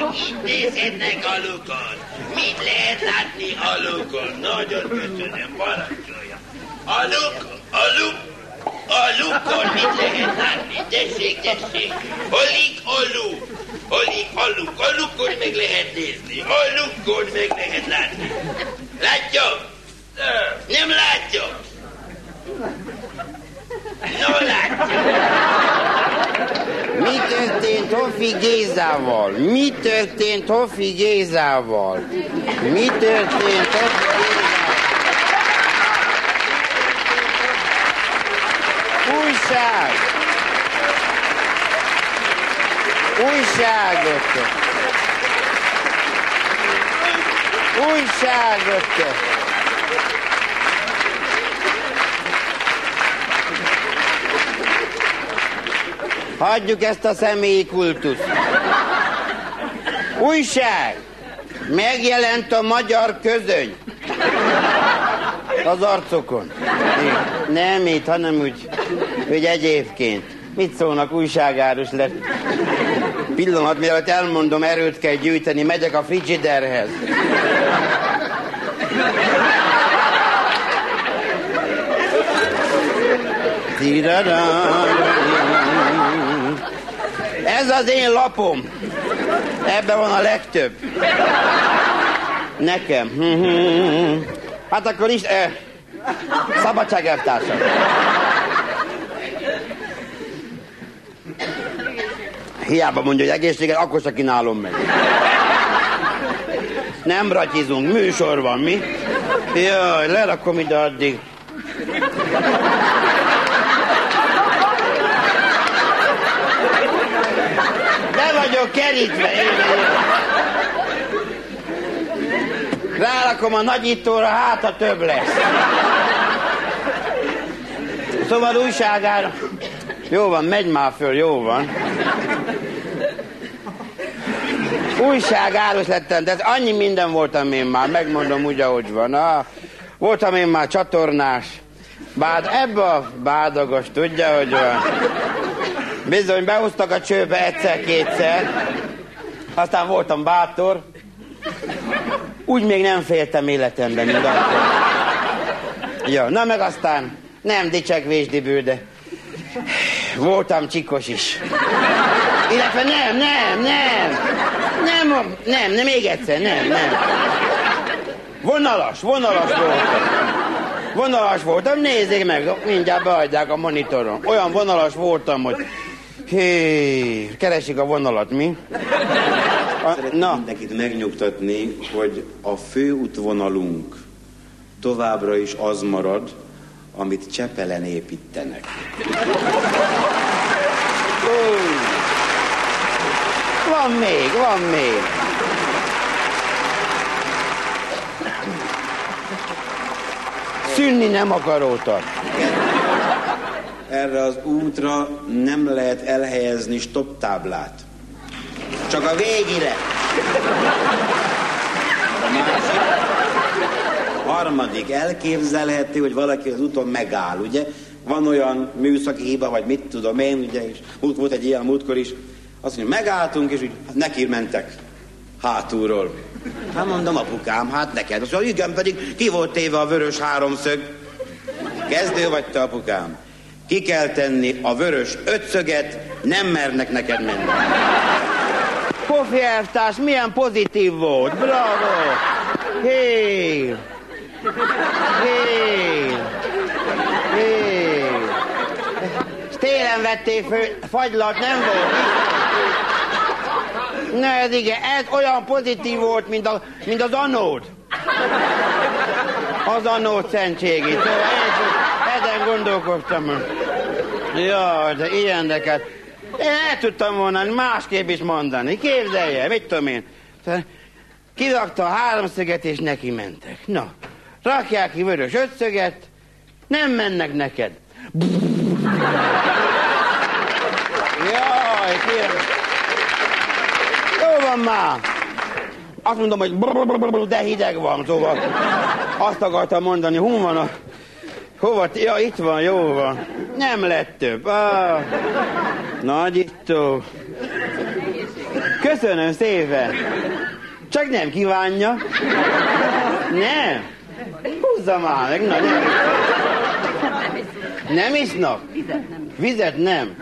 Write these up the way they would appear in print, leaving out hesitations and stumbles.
Nézzétek a lukon! Mit lehet látni a lukon? Nagyon köszönöm, parancsolja. A lukon mit lehet látni? Tessék! Olik a luk? A lukon meg lehet nézni. A lukon meg lehet látni. Látja? Nem látja? No, látja. Mi történt Hoffi Gézával? Újságot! Hagyjuk ezt a személyi kultuszt. Újság! Megjelent a magyar közöny. Az arcokon. Nem itt, hanem úgy egyébként. Mit szólnak, újságárus lett? Pillanat, mielőtt elmondom, erőt kell gyűjteni, megyek a frigiderhez. Ez az én lapom. Ebben van a legtöbb. Nekem. Hát akkor is... Szabadságelvtársak. Hiába mondja, hogy egészséget, akkor se kínálom meg. Nem ratyizunk, műsor van, mi? Jaj, lerakom ide addig. Le vagyok kerítve, én. Rálakom a nagyítóra, hát a több lesz. Szóval újságára... Jó van, megy már föl, jó van. Újságárus lettem, de annyi minden voltam én már, megmondom úgy, ahogy van. Voltam én már csatornás. Ebbe a bádagos, tudja, hogy van. Bizony, behúztak a csőbe egyszer-kétszer. Aztán voltam bátor. Úgy még nem féltem életemben, mint akkor. Ja, na meg aztán nem dicsekvésdiből, de voltam csikos is. Illetve nem, még egyszer, nem. Vonalas voltam, nézzék meg, mindjárt beadják a monitoron. Olyan vonalas voltam, hogy... keresik a vonalat, mi? Szeretném mindenkit megnyugtatni, hogy a főútvonalunk továbbra is az marad, amit Csepelen építenek. Van még. Szűnni nem akaródtak. Erre az útra nem lehet elhelyezni stop táblát. Csak a végére. Harmadik, elképzelhető, hogy valaki az úton megáll, ugye? Van olyan műszaki hiba, vagy mit tudom én, ugye, és volt egy ilyen múltkor is. Azt mondja, megálltunk, és úgy neki mentek hátulról. Hát mondom, apukám, hát neked. Azt mondja, igen, pedig ki volt téve a vörös háromszög? Kezdő vagy te, apukám? Ki kell tenni a vörös ötszöget, nem mernek neked menni. Hoffi elvtárs, milyen pozitív volt, bravo! Hé! Télen vették föl, fagylalt nem volt. Na ez igen, ez olyan pozitív volt, mint az anód. Az anód szentségi. Szóval ezen gondolkoztam. Jaj, de ilyeneket. Én el tudtam volna másképp is mondani. Képzelje, mit tudom én. Kirakta a háromszöget és neki mentek. Na, rakják ki vörös ötszöget, nem mennek neked. Jaj, kérem. Jó van már. Azt mondom, hogy de hideg van, szóval azt akartam mondani, hova? Ja, itt van, jó van. Nem lett több. Nagyító. Köszönöm szépen. Csak nem kívánja. Nem. Húzza már meg, na nem. Nem isznak? Vizet nem.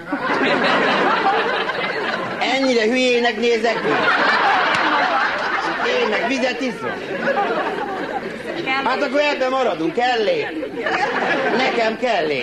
Ennyire hülyének nézek ki? Én meg vizet iszom? Hát akkor ebben maradunk, kellé? Nekem kellé.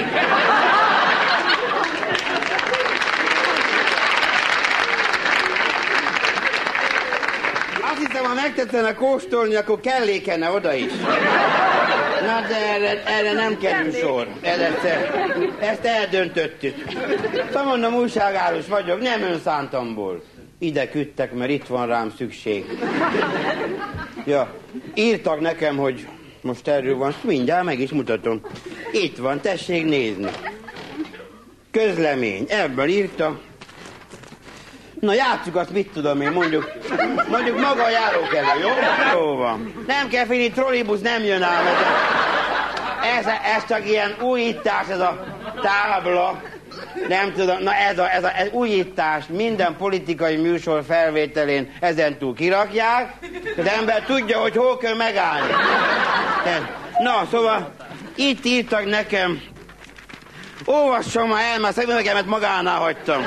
Azt hiszem, ha megtetszene kóstolni, akkor kellékenne oda is. Na, de erre nem kerül sor. Ezt eldöntöttük. Szóval mondom, újságárus vagyok, nem önszántamból. Ide küldtek, mert itt van rám szükség. Ja, írtak nekem, hogy most erről van, mindjárt meg is mutatom. Itt van, tessék nézni. Közlemény, ebből írta. Na, játsszuk azt, mit tudom én, mondjuk maga a járókelő, jó? Jó van. Nem kell félni, trollibusz nem jön ám. Ez csak ilyen újítás, ez a tábla. Nem tudom, na ez újítás, minden politikai műsor felvételén ezentúl kirakják, az ember tudja, hogy hol kell megállni. Na, szóval itt írtak nekem, olvassam már el, mert szegményemet magánál hagytam.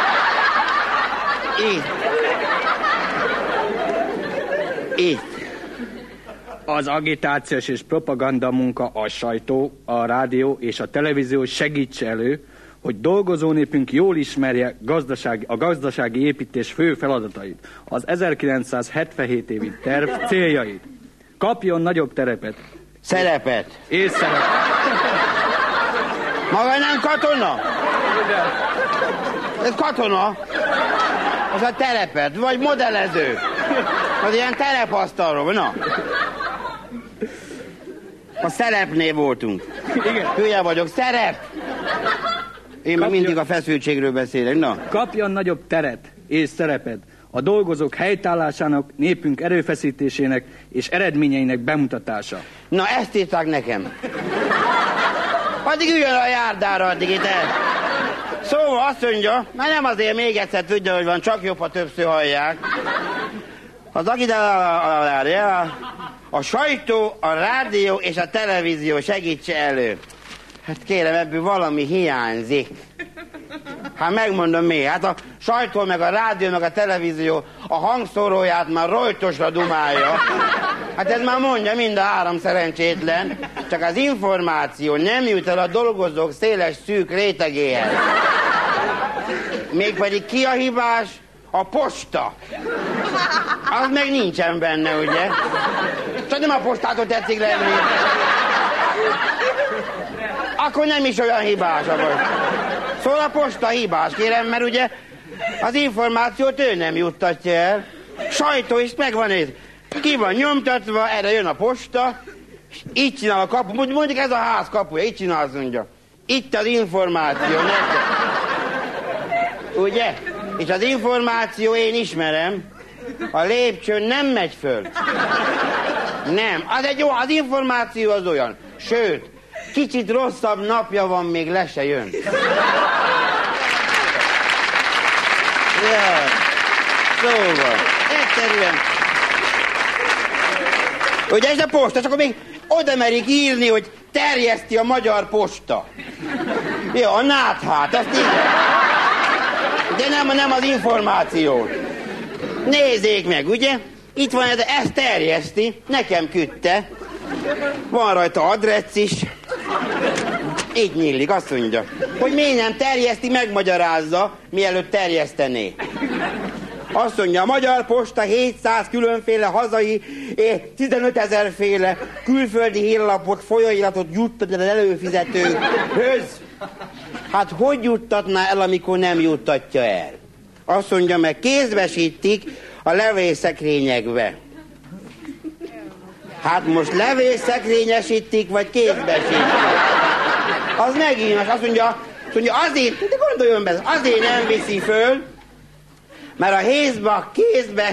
Itt. Az agitációs és propaganda munka a sajtó, a rádió és a televízió segítse elő, hogy dolgozónépünk jól ismerje a gazdasági építés fő feladatait, az 1977 évi terv céljait. Kapjon nagyobb terepet. Szerepet. És szerepet. Maga nem katona? Ez katona. Az a terepet, vagy modellező. Az ilyen terepasztalról, na. A szerepnél voltunk. Igen. Hülye vagyok, szerep. Én meg mindig a feszültségről beszélek, na. Kapjon nagyobb teret és szerepet a dolgozók helytállásának, népünk erőfeszítésének és eredményeinek bemutatása. Na, ezt írták nekem. Addig üljön a járdára, addig itt el. Szóval azt mondja, már nem azért még egyszer tudja, hogy van, csak jobb, ha többször hallják. A sajtó, a rádió és a televízió segítse elő. Hát kérem, ebből valami hiányzik. Hát megmondom miért. Hát a sajtó, meg a rádió, meg a televízió a hangszóróját már rojtosra dumálja. Hát ez már mondja mind a három szerencsétlen. Csak az információ nem jut el a dolgozók széles szűk rétegéhez. Mégpedig ki a hibás? A posta. Az meg nincsen benne, ugye? Csak nem a postától tetszik lenni. Akkor nem is olyan hibás a posta. Szóval a posta hibás, kérem, mert ugye az információt ő nem juttatja el. Sajtó is megvan ez. Ki van nyomtatva, erre jön a posta, és így csinál a kapu. Mondjuk ez a ház kapuja, így csinál, azt mondja. Itt az információ, neked. Ugye? És az információ én ismerem, a lépcsőn nem megy föl. Nem, az információ az olyan. Sőt, kicsit rosszabb napja van, még le se jön. Ja, szóval, egyszerűen. Ugye ez a posta, csak akkor még oda merik írni, hogy terjeszti a magyar posta. Jó, a náthát, azt így. De nem az információt. Nézzék meg, ugye? Itt van ezt terjeszti, nekem küldte. Van rajta adress is. Így nyílik, azt mondja, hogy miért nem terjeszti, megmagyarázza, mielőtt terjesztené. Azt mondja, a Magyar Posta 700 különféle hazai és 15 000 féle külföldi hírlapot, folyóiratot juttat az előfizetőkhöz. Hát hogy juttatná el, amikor nem juttatja el? Azt mondja, meg kézbesítik a levésszekrényekbe. Hát most levésszekrényesítik, vagy kézbesítik? Az megint, azt mondja azért, de gondoljon be, azért nem viszi föl, mert a hézba kézbe...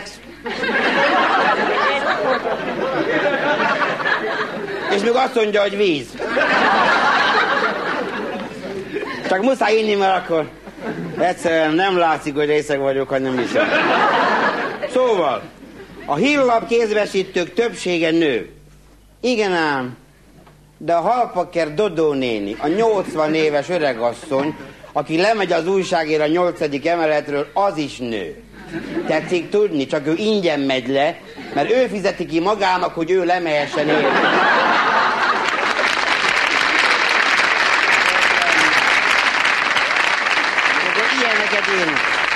És még azt mondja, hogy víz. Csak muszáj inni, mert akkor egyszerűen nem látszik, hogy részeg vagyok, ha nem viszem. Szóval, a hírlap kézbesítők többsége nő. Igen ám, de a Halpaker Dodó néni, a 80 éves öregasszony, aki lemegy az újságért a 8. emeletről, az is nő. Tetszik tudni, csak ő ingyen megy le, mert ő fizeti ki magának, hogy ő lemehessen élni. Ilyeneket én.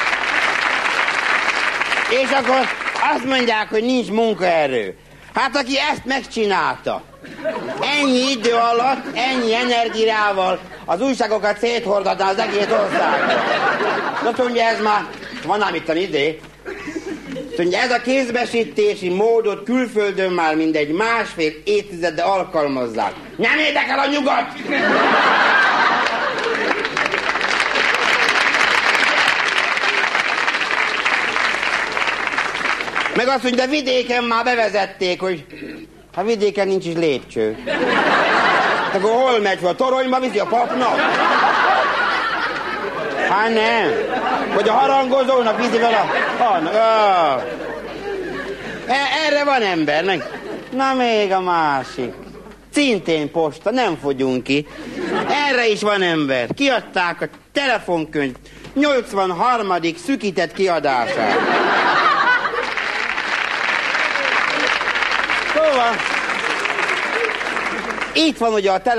És akkor azt mondják, hogy nincs munkaerő. Hát aki ezt megcsinálta, ennyi idő alatt, ennyi energiával az újságokat széthordatná az egész országban. Azt mondja, ez már, van ám itt a idő. Azt mondja, ez a kézbesítési módot külföldön már mindegy 1,5 évtizede alkalmazzák. Nem érdekel a nyugat! Meg azt mondja, de vidéken már bevezették, hogy hát vidéken nincs is lépcső. Akkor hol megy fel? A toronyba viszi a papnak? Hát nem. Vagy a harangozónak viszi fel a... Erre van ember, meg. Na még a másik. Szintén posta, nem fogyunk ki. Erre is van ember. Kiadták a telefonkönyv 83. szükített kiadását. Szóval, itt van ugye a